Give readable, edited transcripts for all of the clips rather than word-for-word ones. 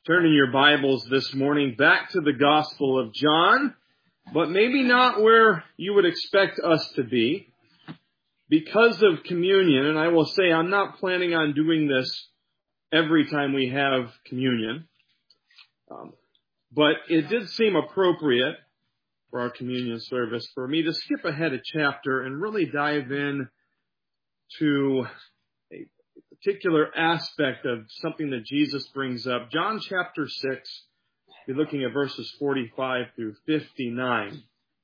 Turning your Bibles this morning back to the Gospel of John, but maybe not where you would expect us to be because of communion. And I will say I'm not planning on doing this every time we have communion, but it did seem appropriate for our communion service for me to skip ahead a chapter and really dive in to a particular aspect of something that Jesus brings up. John chapter 6, we're looking at verses 45 through 59.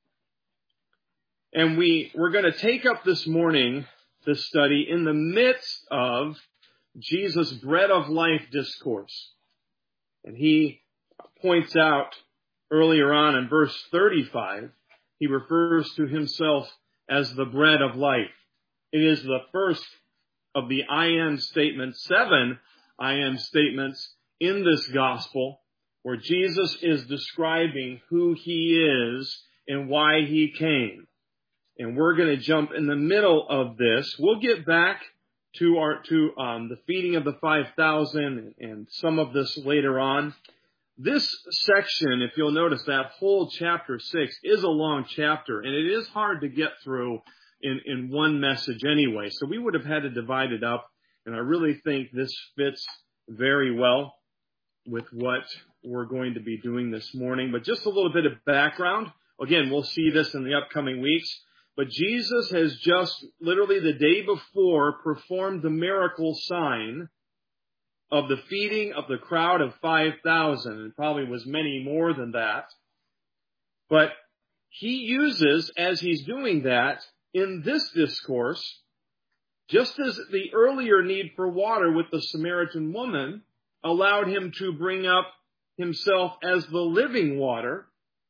And we're going to take up this morning this study in the midst of Jesus' bread of life discourse. And he points out earlier on in verse 35, he refers to himself as the bread of life. It is the first of the I am statements, 7 I am statements in this gospel, where Jesus is describing who he is and why he came. And we're going to jump in the middle of this. We'll get back to the feeding of the 5,000 and some of this later on. This section, if you'll notice, that whole chapter 6 is a long chapter, and it is hard to get through in one message anyway. So we would have had to divide it up, and I really think this fits very well with what we're going to be doing this morning. But just a little bit of background. Again, we'll see this in the upcoming weeks. But Jesus has just literally the day before performed the miracle sign of the feeding of the crowd of 5,000. And probably was many more than that. But he uses, as he's doing that, in this discourse, just as the earlier need for water with the Samaritan woman allowed him to bring up himself as the living water,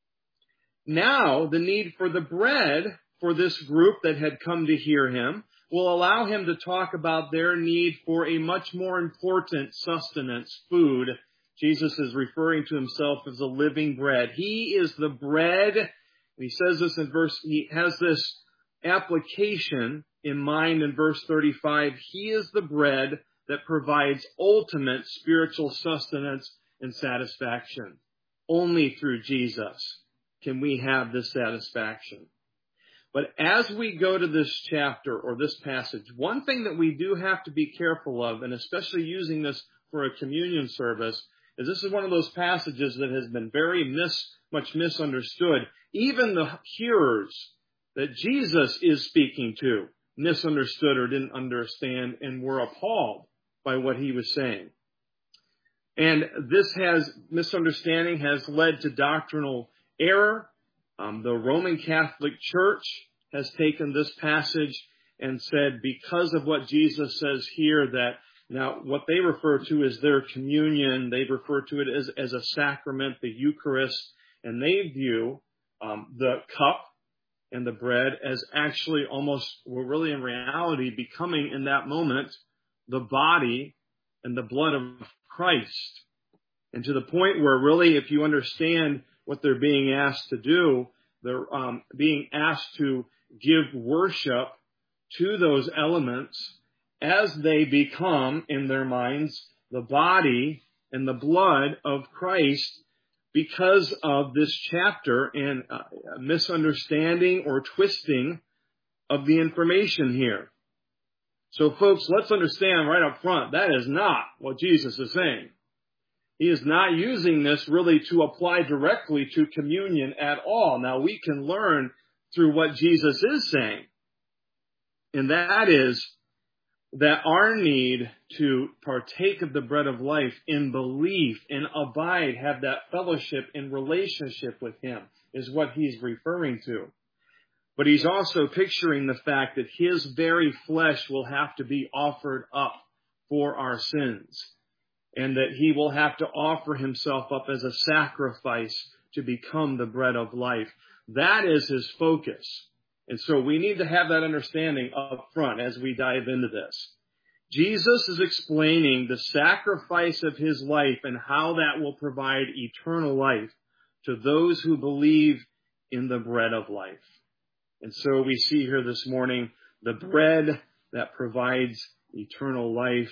now the need for the bread for this group that had come to hear him will allow him to talk about their need for a much more important sustenance, food. Jesus is referring to himself as the living bread. He is the bread. And he says this in he has this application in mind in verse 35. He is the bread that provides ultimate spiritual sustenance and satisfaction. Only through Jesus can we have this satisfaction. But as we go to this chapter or this passage, one thing that we do have to be careful of, and especially using this for a communion service, is this is one of those passages that has been very much misunderstood. Even the hearers that Jesus is speaking to misunderstood or didn't understand and were appalled by what he was saying. And misunderstanding has led to doctrinal error. The Roman Catholic Church has taken this passage and said, because of what Jesus says here, that now what they refer to as their communion, they refer to it as a sacrament, the Eucharist, and they view the cup and the bread as actually really in reality becoming in that moment the body and the blood of Christ. And to the point where really, if you understand what they're being asked to do, they're being asked to give worship to those elements as they become, in their minds, the body and the blood of Christ, because of this chapter and misunderstanding or twisting of the information here. So folks, let's understand right up front, that is not what Jesus is saying. He is not using this really to apply directly to communion at all. Now we can learn through what Jesus is saying. And that is that our need to partake of the bread of life in belief and abide, have that fellowship and relationship with him is what he's referring to. But he's also picturing the fact that his very flesh will have to be offered up for our sins, and that he will have to offer himself up as a sacrifice to become the bread of life. That is his focus. And so we need to have that understanding up front as we dive into this. Jesus is explaining the sacrifice of his life and how that will provide eternal life to those who believe in the bread of life. And so we see here this morning the bread that provides eternal life,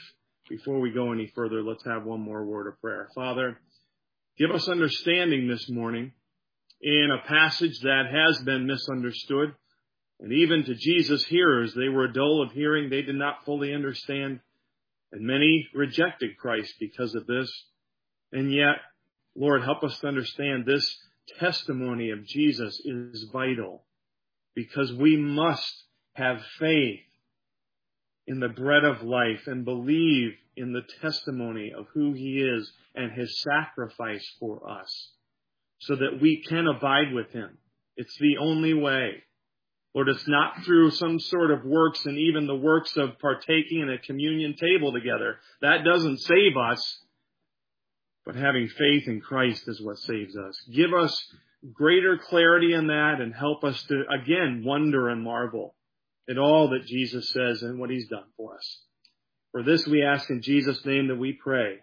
Before we go any further, let's have one more word of prayer. Father, give us understanding this morning in a passage that has been misunderstood. And even to Jesus' hearers, they were dull of hearing. They did not fully understand. And many rejected Christ because of this. And yet, Lord, help us to understand this testimony of Jesus is vital, because we must have faith in the bread of life and believe in the testimony of who he is and his sacrifice for us so that we can abide with him. It's the only way. Lord, it's not through some sort of works, and even the works of partaking in a communion table together. That doesn't save us. But having faith in Christ is what saves us. Give us greater clarity in that and help us to, again, wonder and marvel at all that Jesus says and what he's done for us. For this we ask in Jesus' name that we pray.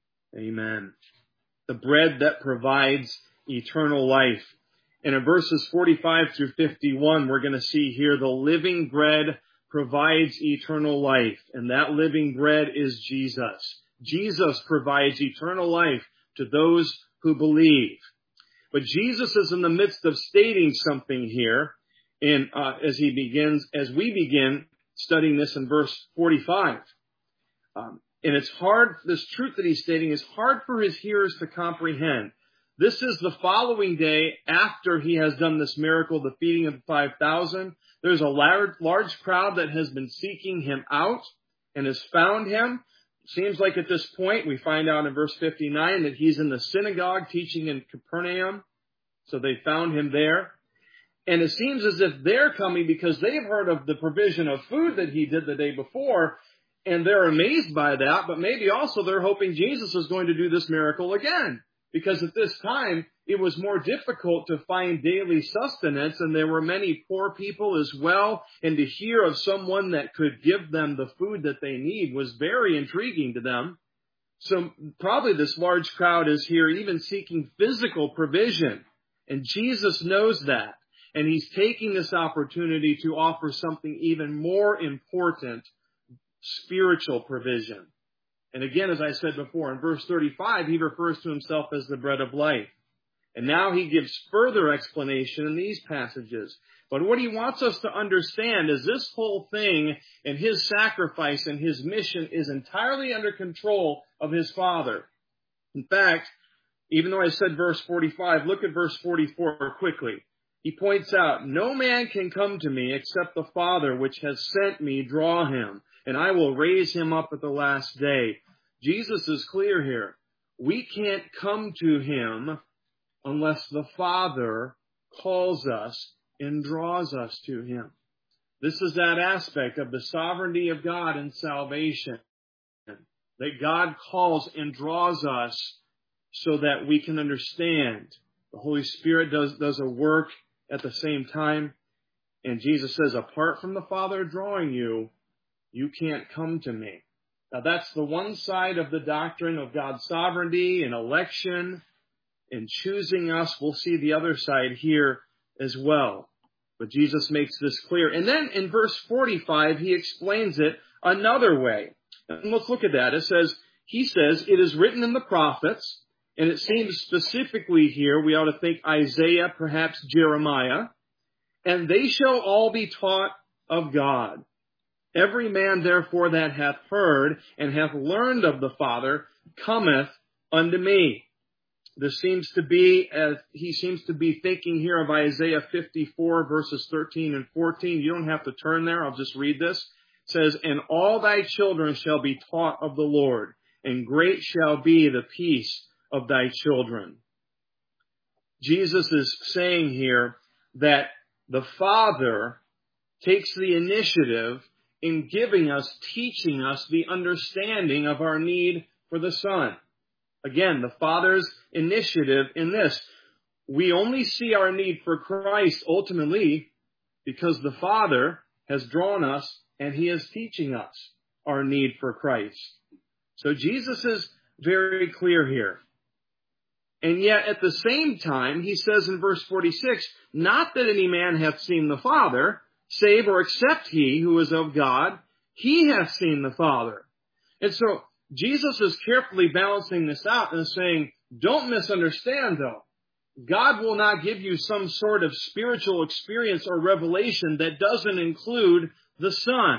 Amen. The bread that provides eternal life. And in verses 45 through 51, we're going to see here the living bread provides eternal life. And that living bread is Jesus. Jesus provides eternal life to those who believe. But Jesus is in the midst of stating something here as we begin studying this in verse 45. And it's hard, this truth that he's stating is hard for his hearers to comprehend. This is the following day after he has done this miracle, the feeding of the 5,000. There's a large crowd that has been seeking him out and has found him. Seems like at this point, we find out in verse 59 that he's in the synagogue teaching in Capernaum. So they found him there. And it seems as if they're coming because they've heard of the provision of food that he did the day before. And they're amazed by that. But maybe also they're hoping Jesus is going to do this miracle again. Because at this time, it was more difficult to find daily sustenance, and there were many poor people as well, and to hear of someone that could give them the food that they need was very intriguing to them. So probably this large crowd is here even seeking physical provision, and Jesus knows that, and he's taking this opportunity to offer something even more important, spiritual provision. And again, as I said before, in verse 35, he refers to himself as the bread of life. And now he gives further explanation in these passages. But what he wants us to understand is this whole thing and his sacrifice and his mission is entirely under control of his Father. In fact, even though I said verse 45, look at verse 44 quickly. He points out, no man can come to me except the Father which has sent me draw him, and I will raise him up at the last day. Jesus is clear here. We can't come to him unless the Father calls us and draws us to him. This is that aspect of the sovereignty of God in salvation, that God calls and draws us so that we can understand. The Holy Spirit does a work at the same time. And Jesus says, apart from the Father drawing you, you can't come to me. Now that's the one side of the doctrine of God's sovereignty and election and choosing us. We'll see the other side here as well. But Jesus makes this clear. And then in verse 45, he explains it another way. And let's look at that. He says, it is written in the prophets, and it seems specifically here, we ought to think Isaiah, perhaps Jeremiah, and they shall all be taught of God. Every man, therefore, that hath heard and hath learned of the Father cometh unto me. This seems to be, he seems to be thinking here of Isaiah 54, verses 13 and 14. You don't have to turn there. I'll just read this. It says, and all thy children shall be taught of the Lord, and great shall be the peace of thy children. Jesus is saying here that the Father takes the initiative in giving us, teaching us the understanding of our need for the Son. Again, the Father's initiative in this. We only see our need for Christ ultimately because the Father has drawn us and he is teaching us our need for Christ. So Jesus is very clear here. And yet at the same time, he says in verse 46, not that any man hath seen the Father, save or except he who is of God, he hath seen the Father. And so Jesus is carefully balancing this out and saying, don't misunderstand though. God will not give you some sort of spiritual experience or revelation that doesn't include the Son.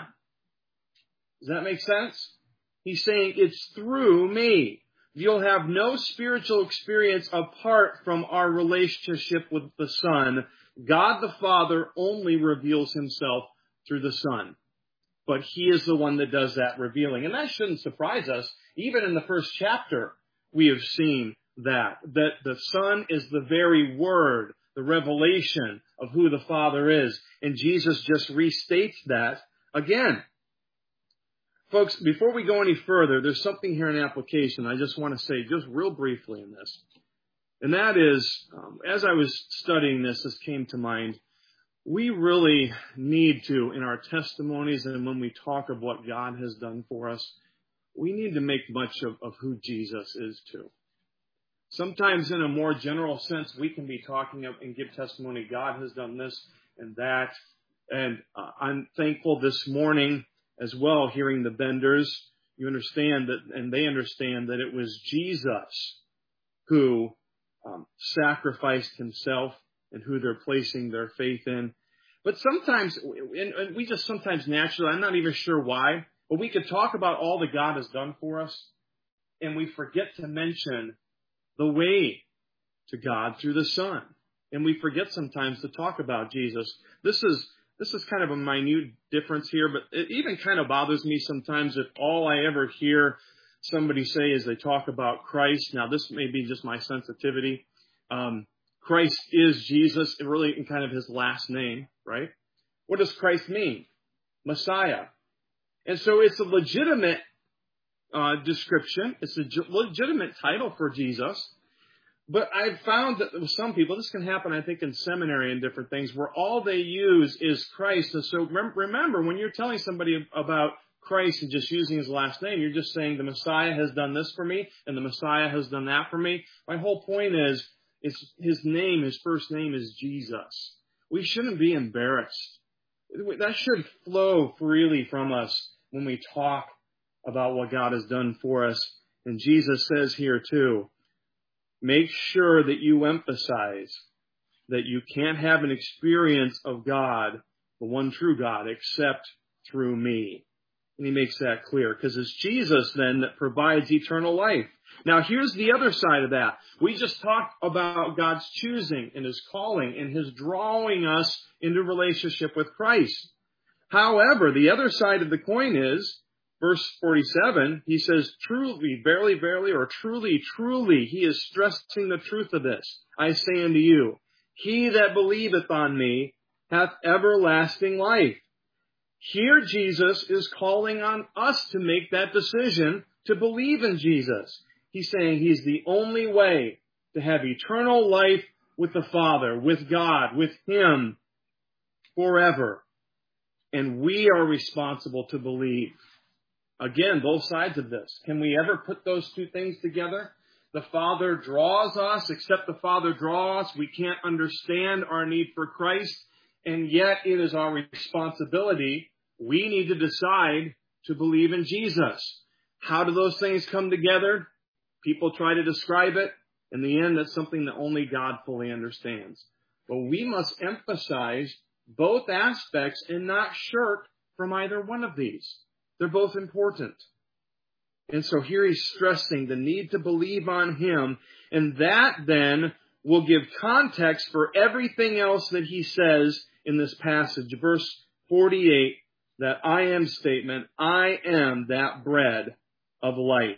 Does that make sense? He's saying it's through me. You'll have no spiritual experience apart from our relationship with the Son. God the Father only reveals himself through the Son. But he is the one that does that revealing. And that shouldn't surprise us. Even in the first chapter, we have seen that the Son is the very Word, the revelation of who the Father is. And Jesus just restates that again. Folks, before we go any further, there's something here in application I just want to say just real briefly in this. And that is, as I was studying this came to mind, we really need to, in our testimonies and when we talk of what God has done for us, we need to make much of who Jesus is too. Sometimes in a more general sense, we can be talking and give testimony, God has done this and that. And I'm thankful this morning as well, hearing the Benders, you understand that, and they understand that it was Jesus who sacrificed himself and who they're placing their faith in. But sometimes, and we just sometimes naturally, I'm not even sure why, but we could talk about all that God has done for us, and we forget to mention the way to God through the Son. And we forget sometimes to talk about Jesus. This is kind of a minute difference here, but it even kind of bothers me sometimes if all I ever hear somebody say is they talk about Christ. Now, this may be just my sensitivity. Christ is Jesus, really in kind of his last name, right? What does Christ mean? Messiah. And so it's a legitimate description. It's a legitimate title for Jesus. But I've found that with some people, this can happen, I think, in seminary and different things, where all they use is Christ. And so remember, when you're telling somebody about Christ and just using his last name, you're just saying the Messiah has done this for me and the Messiah has done that for me. My whole point is his name, his first name is Jesus. We shouldn't be embarrassed. That should flow freely from us when we talk about what God has done for us. And Jesus says here too, make sure that you emphasize that you can't have an experience of God, the one true God, except through me. And he makes that clear because it's Jesus then that provides eternal life. Now here's the other side of that. We just talked about God's choosing and his calling and his drawing us into relationship with Christ. However, the other side of the coin is, verse 47, he says, truly, verily, verily, or truly, truly, he is stressing the truth of this. I say unto you, he that believeth on me hath everlasting life. Here Jesus is calling on us to make that decision to believe in Jesus. He's saying he's the only way to have eternal life with the Father, with God, with him forever. And we are responsible to believe. Again, both sides of this. Can we ever put those two things together? The Father draws us, except the Father draws us. We can't understand our need for Christ, and yet it is our responsibility. We need to decide to believe in Jesus. How do those things come together? People try to describe it. In the end, that's something that only God fully understands. But we must emphasize both aspects and not shirk from either one of these. They're both important. And so here he's stressing the need to believe on him. And that then will give context for everything else that he says in this passage. Verse 48, that I am statement, I am that bread of life.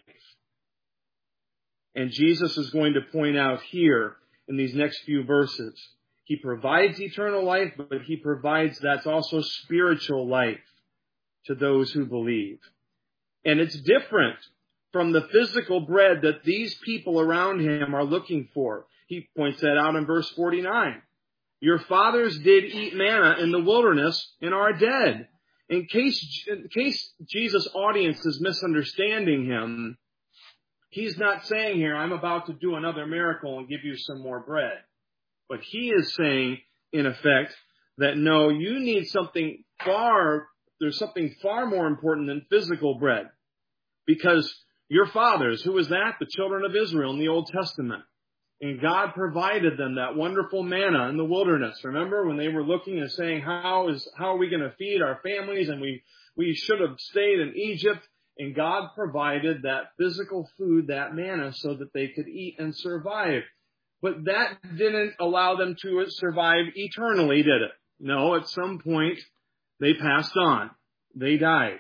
And Jesus is going to point out here in these next few verses, he provides eternal life, but he provides that's also spiritual life to those who believe. And it's different from the physical bread that these people around him are looking for. He points that out in verse 49. Your fathers did eat manna in the wilderness and are dead. In case Jesus' audience is misunderstanding him, he's not saying here, I'm about to do another miracle and give you some more bread. But he is saying, in effect, that no, you need there's something far more important than physical bread. Because your fathers. Who was that? The children of Israel in the Old Testament. And God provided them that wonderful manna in the wilderness. Remember when they were looking and saying, how are we going to feed our families? And we should have stayed in Egypt. And God provided that physical food, that manna, so that they could eat and survive. But that didn't allow them to survive eternally, did it? No, at some point they passed on. They died.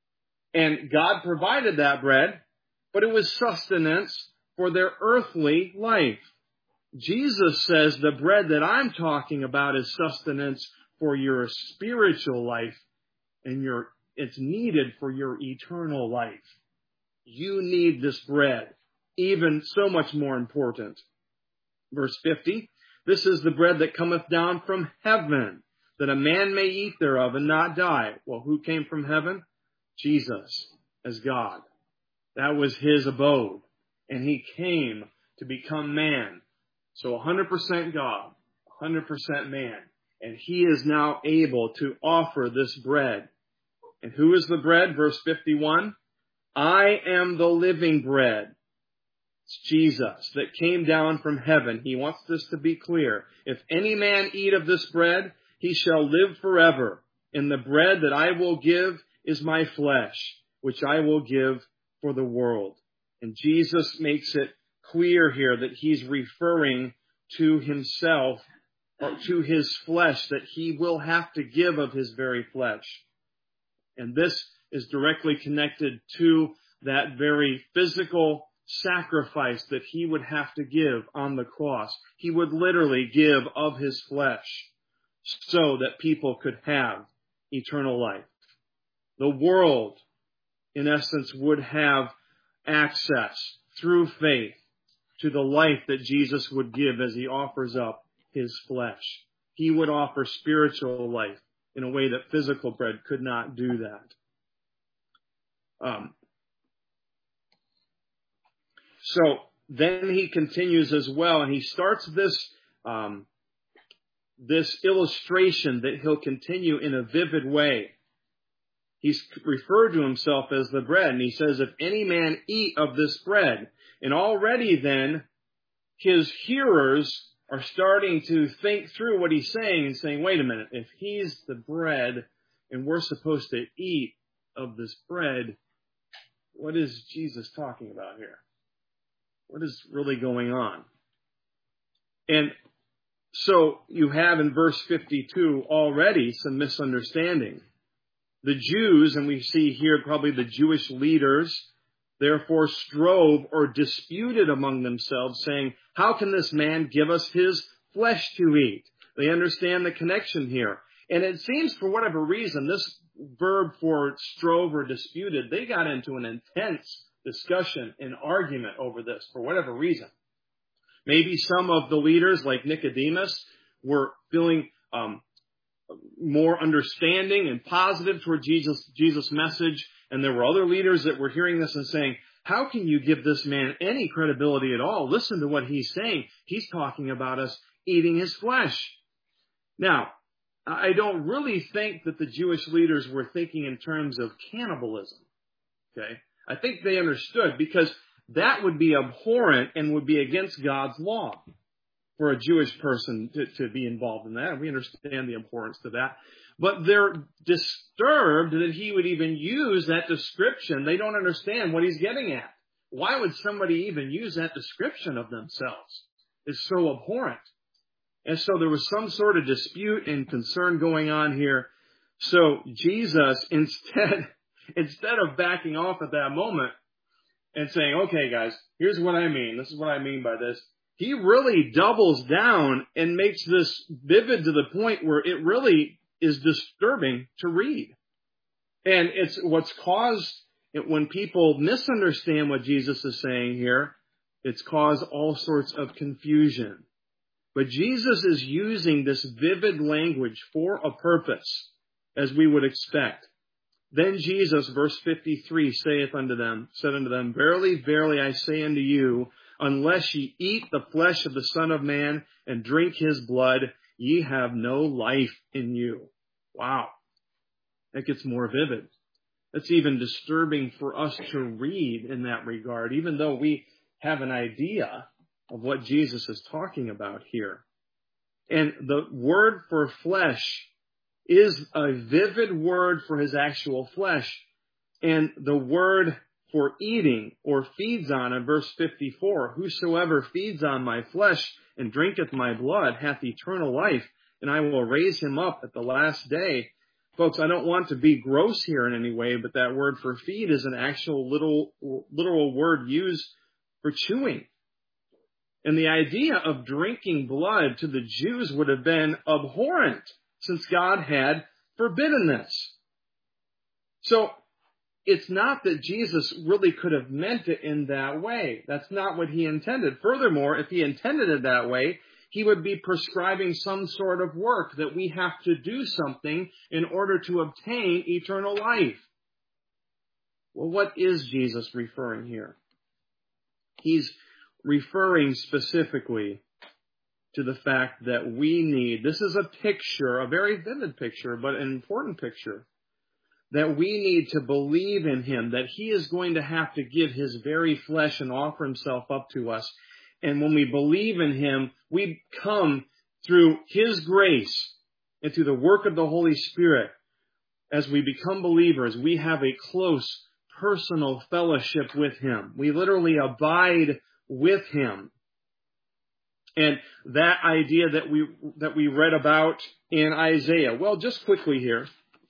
And God provided that bread, but it was sustenance for their earthly life. Jesus says the bread that I'm talking about is sustenance for your spiritual life, and it's needed for your eternal life. You need this bread, even so much more important. Verse 50, this is the bread that cometh down from heaven, that a man may eat thereof and not die. Well, who came from heaven? Jesus, as God. That was his abode. And he came to become man. So 100% God, 100% man. And he is now able to offer this bread. And who is the bread? Verse 51, I am the living bread. It's Jesus that came down from heaven. He wants this to be clear. If any man eat of this bread, he shall live forever. And the bread that I will give is my flesh, which I will give for the world. And Jesus makes it clear here that he's referring to himself, or to his flesh, that he will have to give of his very flesh. And this is directly connected to that very physical sacrifice that he would have to give on the cross. He would literally give of his flesh so that people could have eternal life. The world, in essence, would have access through faith to the life that Jesus would give as he offers up his flesh. He would offer spiritual life in a way that physical bread could not do that. So then he continues as well, and he starts this illustration that he'll continue in a vivid way. He's referred to himself as the bread, and he says, if any man eat of this bread, and already then his hearers are starting to think through what he's saying and saying, wait a minute, if he's the bread and we're supposed to eat of this bread, what is Jesus talking about here? What is really going on? And so you have in verse 52 already some misunderstanding. The Jews, and we see here probably the Jewish leaders, therefore strove or disputed among themselves, saying, how can this man give us his flesh to eat? They understand the connection here. And it seems for whatever reason, this verb for strove or disputed, they got into an intense discussion and argument over this for whatever reason. Maybe some of the leaders, like Nicodemus, were feeling more understanding and positive toward Jesus' message. And there were other leaders that were hearing this and saying, how can you give this man any credibility at all? Listen to what he's saying. He's talking about us eating his flesh. Now, I don't really think that the Jewish leaders were thinking in terms of cannibalism. Okay? I think they understood, because that would be abhorrent and would be against God's law for a Jewish person to be involved in that. And we understand the abhorrence to that. But they're disturbed that he would even use that description. They don't understand what he's getting at. Why would somebody even use that description of themselves? It's so abhorrent. And so there was some sort of dispute and concern going on here. So Jesus, instead of backing off at that moment and saying, okay, guys, here's what I mean. This is what I mean by this. He really doubles down and makes this vivid to the point where it really is disturbing to read. And it's what's caused, when people misunderstand what Jesus is saying here, it's caused all sorts of confusion. But Jesus is using this vivid language for a purpose, as we would expect. Then Jesus, verse 53, said unto them, Verily, verily, I say unto you, unless ye eat the flesh of the Son of Man and drink his blood, ye have no life in you. Wow. That gets more vivid. It's even disturbing for us to read in that regard, even though we have an idea of what Jesus is talking about here. And the word for flesh is a vivid word for his actual flesh. And the word for eating or feeds on in verse 54, whosoever feeds on my flesh and drinketh my blood hath eternal life, and I will raise him up at the last day. Folks, I don't want to be gross here in any way, but that word for feed is an actual literal word used for chewing. And the idea of drinking blood to the Jews would have been abhorrent, since God had forbidden this. So, it's not that Jesus really could have meant it in that way. That's not what he intended. Furthermore, if he intended it that way, he would be prescribing some sort of work that we have to do something in order to obtain eternal life. Well, what is Jesus referring here? He's referring specifically to the fact that we need, this is a picture, a very vivid picture, but an important picture, that we need to believe in him, that he is going to have to give his very flesh and offer himself up to us. And when we believe in him, we come through his grace and through the work of the Holy Spirit. As we become believers, we have a close personal fellowship with him. We literally abide with him. And that idea that we read about in Isaiah. Well, just quickly here,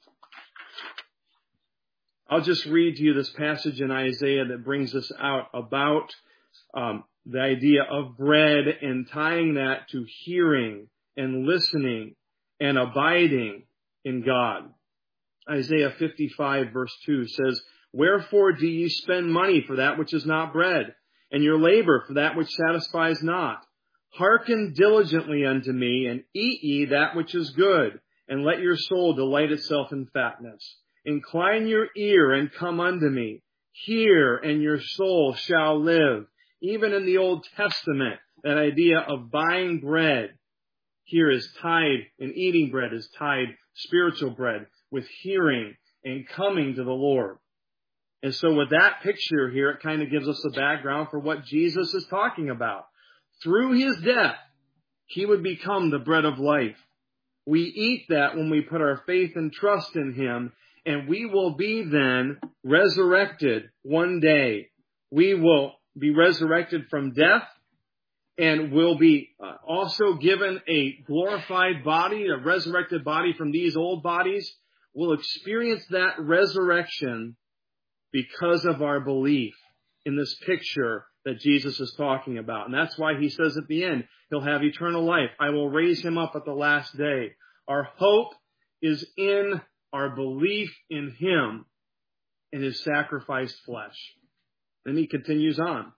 I'll just read to you this passage in Isaiah that brings us out about the idea of bread and tying that to hearing and listening and abiding in God. Isaiah 55 verse 2 says, wherefore do ye spend money for that which is not bread, and your labor for that which satisfies not? Hearken diligently unto me, and eat ye that which is good, and let your soul delight itself in fatness. Incline your ear and come unto me. Hear, and your soul shall live. Even in the Old Testament, that idea of buying bread here is tied, and eating bread is tied, spiritual bread, with hearing and coming to the Lord. And so with that picture here, it kind of gives us a background for what Jesus is talking about. Through his death, he would become the bread of life. We eat that when we put our faith and trust in him, and we will be then resurrected one day. We will be resurrected from death, and will be also given a glorified body, a resurrected body from these old bodies. We'll experience that resurrection because of our belief in this picture that Jesus is talking about. And that's why he says at the end, he'll have eternal life. I will raise him up at the last day. Our hope is in our belief in him and his sacrificed flesh. Then he continues on.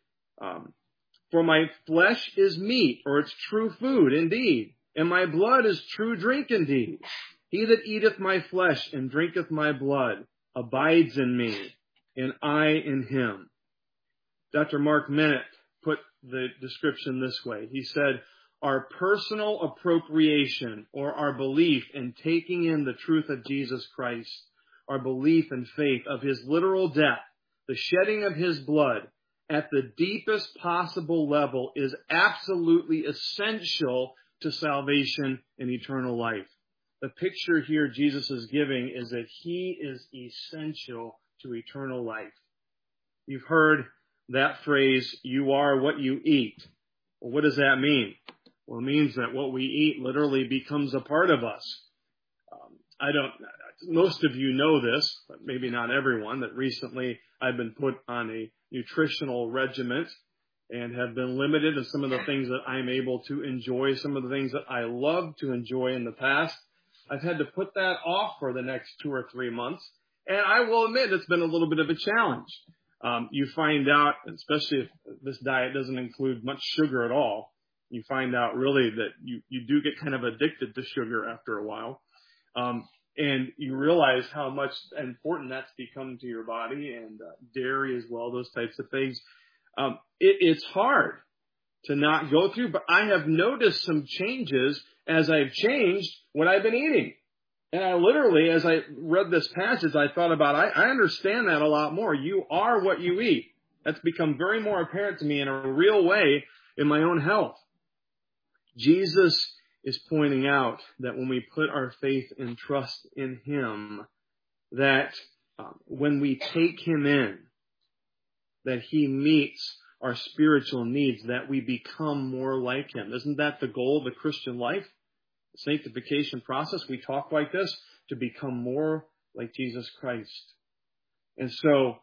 For my flesh is meat, or it's true food indeed, and my blood is true drink indeed. He that eateth my flesh and drinketh my blood abides in me, and I in him. Dr. Mark Minute put the description this way. He said, our personal appropriation, or our belief in taking in the truth of Jesus Christ, our belief and faith of his literal death, the shedding of his blood, at the deepest possible level is absolutely essential to salvation and eternal life. The picture here Jesus is giving is that he is essential to eternal life. You've heard that phrase, you are what you eat. Well, what does that mean? Well, it means that what we eat literally becomes a part of us. Most of you know this, but maybe not everyone, that recently I've been put on a nutritional regimen and have been limited in some of the things that I'm able to enjoy, some of the things that I loved to enjoy in the past. I've had to put that off for the next 2 or 3 months, and I will admit it's been a little bit of a challenge. You find out, especially if this diet doesn't include much sugar at all, you find out really that you do get kind of addicted to sugar after a while. And you realize how much important that's become to your body, and dairy as well, those types of things. It's hard to not go through, but I have noticed some changes as I've changed what I've been eating. And I literally, as I read this passage, I thought about, I understand that a lot more. You are what you eat. That's become very more apparent to me in a real way in my own health. Jesus is pointing out that when we put our faith and trust in Him, that when we take Him in, that He meets our spiritual needs, that we become more like Him. Isn't that the goal of the Christian life? The sanctification process, we talk like this, to become more like Jesus Christ. And so,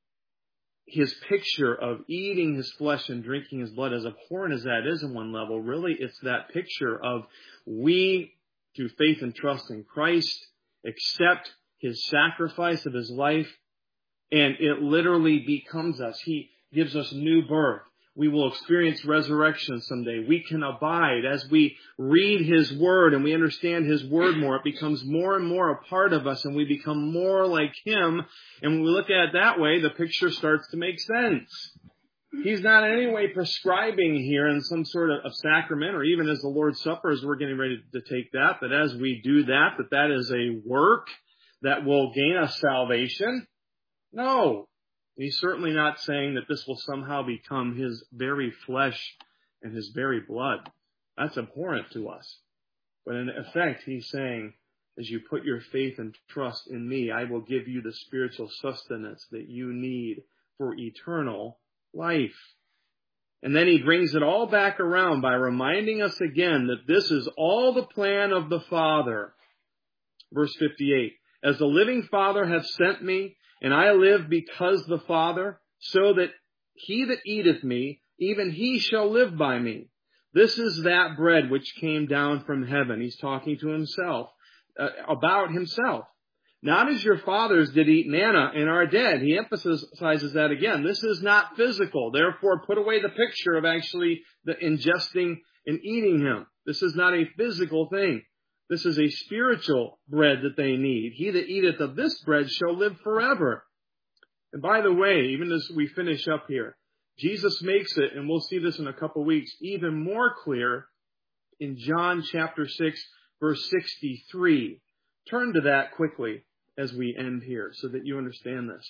His picture of eating His flesh and drinking His blood, as abhorrent as that is on one level, really it's that picture of we, through faith and trust in Christ, accept His sacrifice of His life, and it literally becomes us. He gives us new birth. We will experience resurrection someday. We can abide as we read His Word and we understand His Word more. It becomes more and more a part of us, and we become more like Him. And when we look at it that way, the picture starts to make sense. He's not in any way prescribing here in some sort of sacrament, or even as the Lord's Supper, as we're getting ready to take that as we do that is a work that will gain us salvation. No. He's certainly not saying that this will somehow become His very flesh and His very blood. That's abhorrent to us. But in effect, He's saying, as you put your faith and trust in me, I will give you the spiritual sustenance that you need for eternal life. And then He brings it all back around by reminding us again that this is all the plan of the Father. Verse 58, as the living Father hath sent me, and I live because the Father, so that he that eateth me, even he shall live by me. This is that bread which came down from heaven. He's talking to himself, about himself. Not as your fathers did eat manna and are dead. He emphasizes that again. This is not physical. Therefore, put away the picture of actually the ingesting and eating Him. This is not a physical thing. This is a spiritual bread that they need. He that eateth of this bread shall live forever. And by the way, even as we finish up here, Jesus makes it, and we'll see this in a couple of weeks, even more clear in John chapter 6, verse 63. Turn to that quickly as we end here so that you understand this.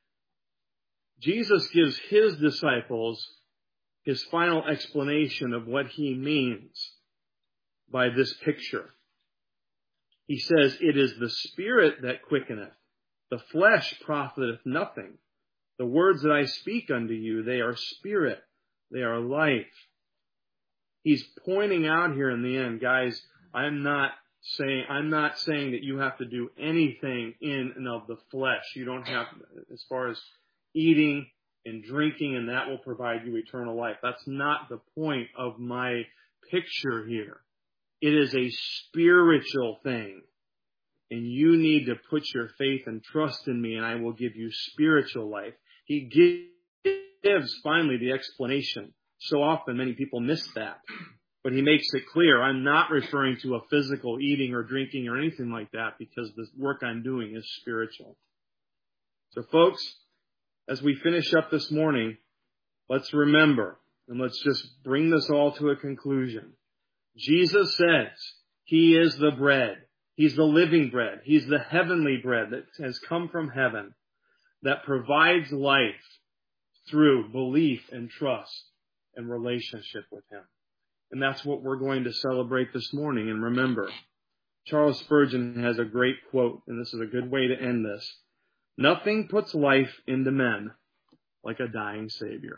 Jesus gives His disciples His final explanation of what He means by this picture. He says, it is the Spirit that quickeneth. The flesh profiteth nothing. The words that I speak unto you, they are spirit. They are life. He's pointing out here in the end, guys, I'm not saying that you have to do anything in and of the flesh. You don't have, as far as eating and drinking, and that will provide you eternal life. That's not the point of my picture here. It is a spiritual thing. And you need to put your faith and trust in me, and I will give you spiritual life. He gives finally the explanation. So often many people miss that. But He makes it clear, I'm not referring to a physical eating or drinking or anything like that, because the work I'm doing is spiritual. So folks, as we finish up this morning, let's remember, and let's just bring this all to a conclusion. Jesus says He is the bread. He's the living bread. He's the heavenly bread that has come from heaven, that provides life through belief and trust and relationship with Him. And that's what we're going to celebrate this morning. And remember, Charles Spurgeon has a great quote, and this is a good way to end this. Nothing puts life into men like a dying Savior.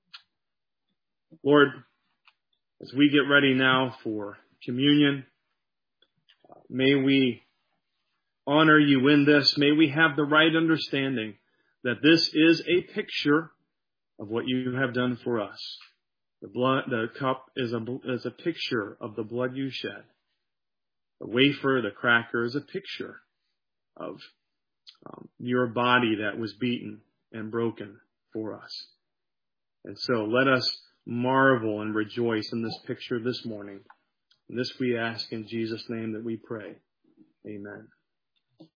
Lord, as we get ready now for communion, may we honor you in this. May we have the right understanding that this is a picture of what you have done for us. The cup is a picture of the blood you shed. The wafer, the cracker, is a picture of your body that was beaten and broken for us. And so let us marvel and rejoice in this picture this morning. And this we ask in Jesus' name that we pray. Amen.